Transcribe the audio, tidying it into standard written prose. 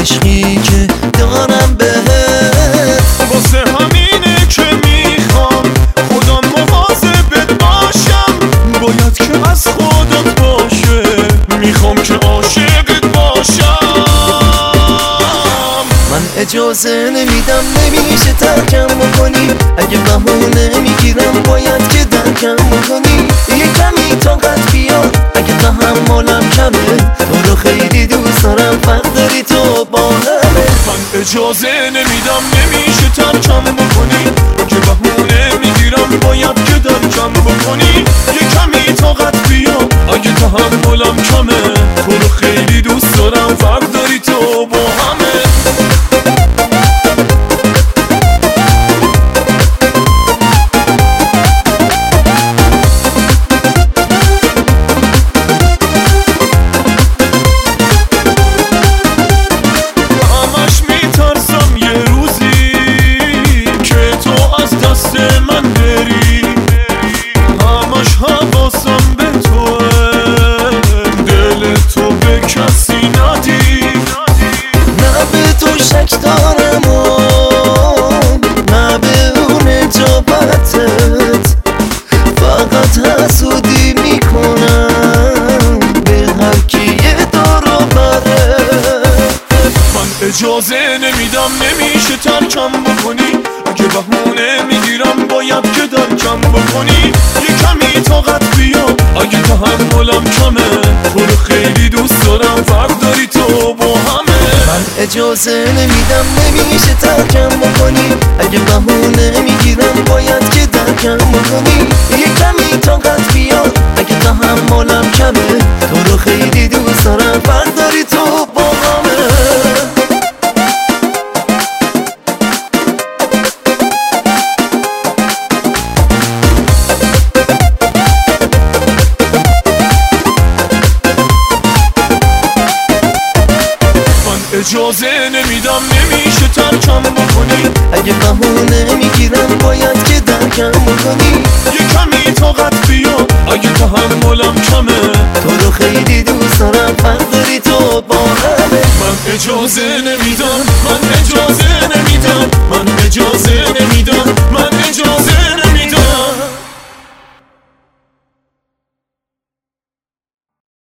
عشقی که دارم بهت. واسه همینه که میخوام خودم مواظبت باشم، باید که از خودت باشه، میخوام که عاشقت باشم. من اجازه نمیدم، نمیشه ترکم بکنی، اگه بهونه میگیرم باید که درکم بکنی. یه کمی طاقت بیار اگه تحملم کمه، تو رو خیلی دوست دارم، فرق داری تو با همه. من اجازه نمیدم، نمیشه ترکم بکنی، اگه بهونه میگیرم باید که درکم بکنی. یه کمی طاقت بیار اگه تحملم کمه، تو رو خیلی دوست دارم، فرق داری تو با همه. شک دارم و نه به اون اجابتت، فقط حسودی میکنم به هر کی یه دارو بره. من اجازه نمیدم، نمیشه ترکم بکنی، اگه بهونه میگیرم باید که درکم بکنی. یه کمی طاقت بیا اگه تحملم کمه، تو رو خیلی دوست دارم، فرق داری تو با همه. من اجازه نمیدم، نمیشه ترکم بکنی، اگه بهونه میگیرم باید که درکم بکنی. یه کمی طاقت بیار اگه تحملم کمه، تو رو خیلی دوست دارم، فرق داری تو با همه. اجازه نمیدم، نمیشه ترکم بکنی، اگه بهونه میگیرم باید که درکم بکنی. یه کمی طاقت بیا اگه تحملم کمه، تو رو خیلی دوست دارم، فرق داری تو با همه. من اجازه نمیدم، من اجازه